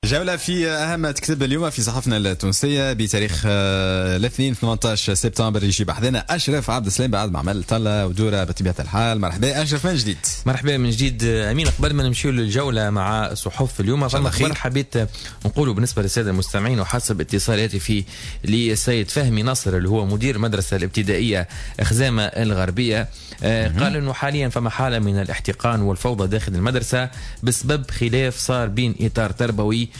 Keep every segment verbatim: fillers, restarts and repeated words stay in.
جولة في أهم تكتب اليوم في صحفنا التونسية بتاريخ الاثنين ثمانية عشر سبتمبر. يجي بحذنا أشرف عبد السلام بعد ما عمل طلة ودورة بطبيعة الحال. مرحبا أشرف من جديد. مرحبا من جديد أمين. قبل ما نمشيو للجولة مع صحف اليوم فما خبر حبيت نقوله بالنسبة للسادة المستمعين، وحسب اتصالاتي في للسيد فهمي نصر اللي هو مدير مدرسة الابتدائية خزامة الغربية، قال إنه حاليا فما حالة من الاحتقان والفوضى داخل المدرسة بسبب خلاف صار بين إطار تربوي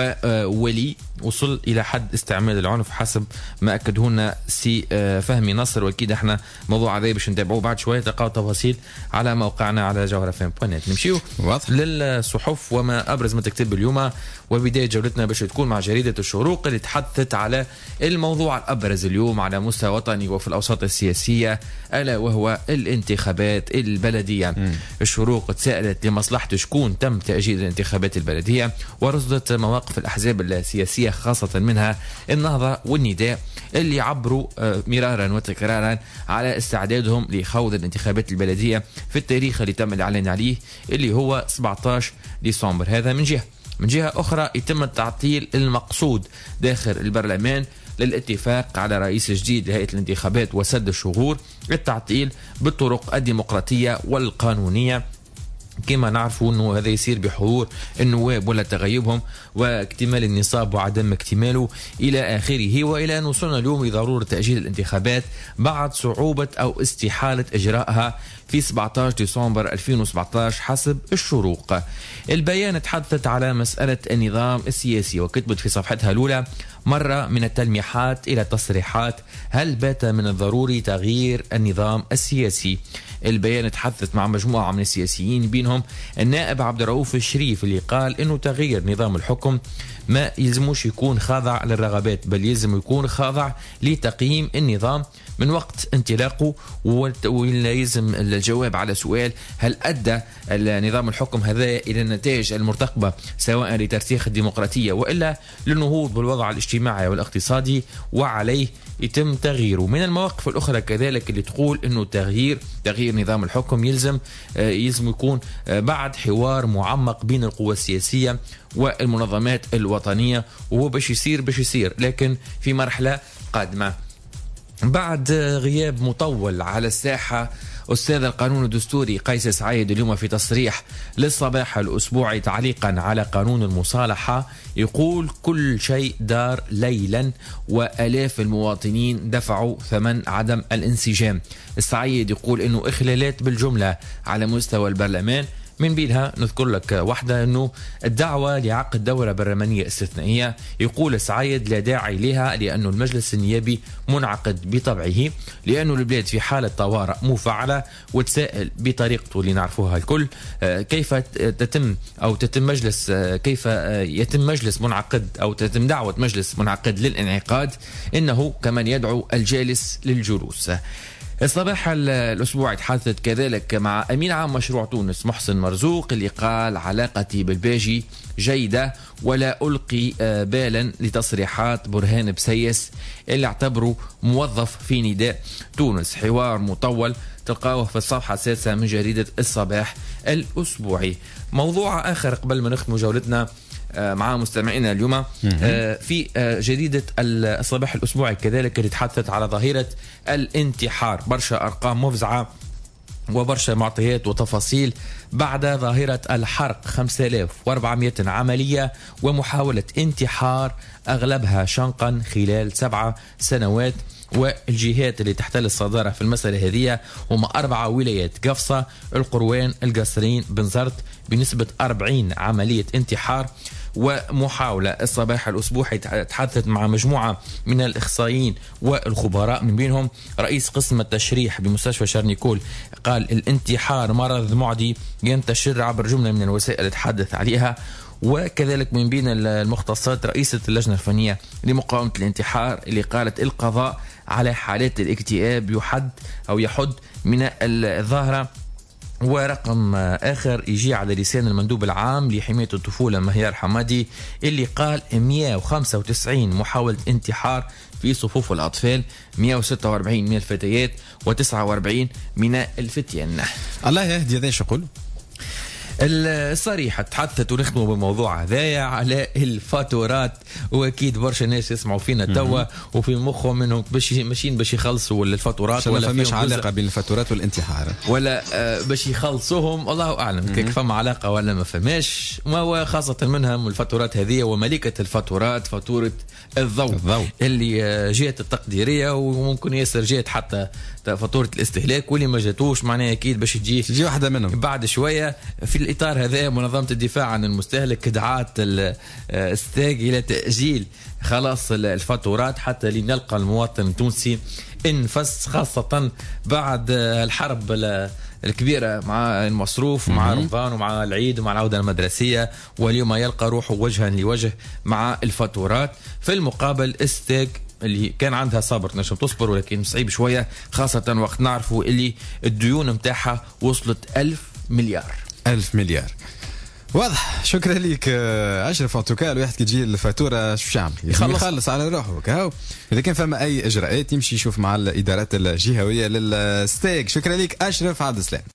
وولي وصل إلى حد استعمال العنف حسب ما أكده لنا سي فهمي نصر. وأكيد احنا موضوع هذا باش نتابعوه بعد شوية، تلقاو تفاصيل على موقعنا على جوهرة فام بوينت. نمشيو للصحف وما أبرز ما تكتب اليوم، وبداية جولتنا باش تكون مع جريدة الشروق اللي تحدثت على الموضوع الأبرز اليوم على مستوى وطني وفي الأوساط السياسية، ألا وهو الانتخابات البلدية. م. الشروق تساءلت لمصلحة شكون تم تأجيل الانتخابات البلدية، ورصدت مواقف الأحزاب السياسية خاصة منها النهضة والنداء اللي عبروا مرارا وتكرارا على استعدادهم لخوض الانتخابات البلدية في التاريخ اللي تم الإعلان عليه اللي هو سبعة عشر ديسمبر. هذا من جهة. من جهة أخرى يتم التعطيل المقصود داخل البرلمان للاتفاق على رئيس جديد لهيئة الانتخابات وسد الشغور، التعطيل بالطرق الديمقراطية والقانونية كما نعرفوا أنه هذا يصير بحضور النواب ولا تغيبهم واكتمال النصاب وعدم اكتماله إلى آخره، وإلى أن وصلنا اليوم لضرورة تأجيل الانتخابات بعد صعوبة أو استحالة إجراءها في سبعة عشر ديسمبر ألفين وسبعة عشر حسب الشروق. البيان تحدثت على مسألة النظام السياسي وكتبت في صفحتها الأولى: مرة من التلميحات إلى تصريحات، هل بات من الضروري تغيير النظام السياسي؟ البيان تحدثت مع مجموعة من السياسيين بينهم النائب عبد الرؤوف الشريف اللي قال إنه تغيير نظام الحكم ما يلزموش يكون خاضع للرغبات، بل يلزم يكون خاضع لتقييم النظام من وقت انطلاقه، ويلزم الجواب على سؤال هل أدى النظام الحكم هذا إلى النتائج المرتقبة سواء لترسيخ الديمقراطية وإلا للنهوض بالوضع الاجتماعي والاقتصادي وعليه يتم تغييره. من المواقف الأخرى كذلك اللي تقول إنه تغيير تغيير نظام الحكم يلزم يلزم يكون بعد حوار معمق بين القوى السياسية والمنظمات الوطنية، وهو باش يصير باش يصير لكن في مرحلة قادمة. بعد غياب مطول على الساحة، أستاذ القانون الدستوري قيس سعيد اليوم في تصريح للصباح الأسبوعي تعليقا على قانون المصالحة يقول كل شيء دار ليلا وآلاف المواطنين دفعوا ثمن عدم الانسجام. السعيد يقول إنه إخلالات بالجملة على مستوى البرلمان، من بينها نذكر لك واحدة أنه الدعوة لعقد دورة برلمانية استثنائية. يقول السعيد لا داعي لها لأنه المجلس النيابي منعقد بطبعه، لأنه البلاد في حالة طوارئ مفعلة، وتسائل بطريقته اللي نعرفوها الكل كيف تتم أو تتم مجلس كيف يتم مجلس منعقد أو تتم دعوة مجلس منعقد للانعقاد، إنه كمان يدعو الجالس للجلوس. الصباح الأسبوع تحدثت كذلك مع أمين عام مشروع تونس محسن مرزوق اللي قال علاقتي بالباجي جيدة ولا ألقي بالا لتصريحات برهان بسيس اللي اعتبره موظف في نداء تونس. حوار مطول تلقاوه في الصفحة السادسة من جريدة الصباح الأسبوعي. موضوع آخر قبل ما نختم جولتنا مع مستمعينا اليوم في جريدة الصباح الأسبوعي كذلك اللي تحدثت على ظاهرة الانتحار، برشا أرقام مفزعة وبرشا معطيات وتفاصيل بعد ظاهرة الحرق. خمسة آلاف وأربعمائة عملية ومحاولة انتحار أغلبها شنقا خلال سبعة سنوات، والجهات اللي تحتل الصدارة في المسألة هذه هم أربعة ولايات: قفصة، القروان، القصرين، بنزرت، بنسبة أربعين عملية انتحار ومحاولة. الصباح الأسبوعي تحدثت مع مجموعة من الإخصائيين والخبراء من بينهم رئيس قسم التشريح بمستشفى شارنيكول قال الانتحار مرض معدي ينتشر عبر جملة من الوسائل اللي تحدث عليها. وكذلك من بين المختصات رئيسة اللجنة الفنية لمقاومة الانتحار اللي قالت القضاء على حالات الاكتئاب يحد أو يحد من الظاهرة. ورقم آخر يجي على لسان المندوب العام لحماية الطفولة مهيار حمادي اللي قال مئة وخمسة وتسعين محاولة انتحار في صفوف الأطفال، مئة وستة وأربعين من الفتيات وتسعة وأربعين من الفتيان. الله يهدي هذا شو يقول الصريحة تحدثت ونختموا بالموضوع هذايا على الفاتورات، واكيد برشا ناس يسمعوا فينا توا وفي مخهم انهم باش ماشيين باش يخلصوا الفاتورات، ولا فماش علاقه بين الفاتورات والانتحار، ولا باش يخلصوهم الله اعلم كيف فما علاقه ولا ما فماش. ما خاصه منهم الفاتورات هذه وملكه الفاتورات فاتوره الضوء, الضوء. اللي جهه التقديريه وممكن ياسر جهه حتى فاتوره الاستهلاك، واللي ما جاتوش معناها اكيد باش تجي تجي واحده منهم بعد شويه. في الاطار هذا منظمه الدفاع عن المستهلك دعات الستاج الى تاجيل خلاص الفاتورات حتى لنلقى المواطن التونسي انفس، خاصه بعد الحرب الكبيره مع المصروف ومع رمضان ومع العيد ومع العوده المدرسيه، واليوم يلقى روحه وجها لوجه مع الفاتورات. في المقابل استاج اللي كان عندها صبر نجم تصبر، ولكن صعيب شويه خاصه وقت نعرفوا اللي الديون متاعها وصلت ألف مليار. ألف مليار واضح. شكرا ليك أشرف. أنتوكا الواحد كي تجي الفاتورة شو يعمل؟ يخلص على روحه كهو. إذا كان فما أي إجراءات يمشي يشوف مع الإدارات الجهوية للستيك. شكرا ليك أشرف عبد السلام.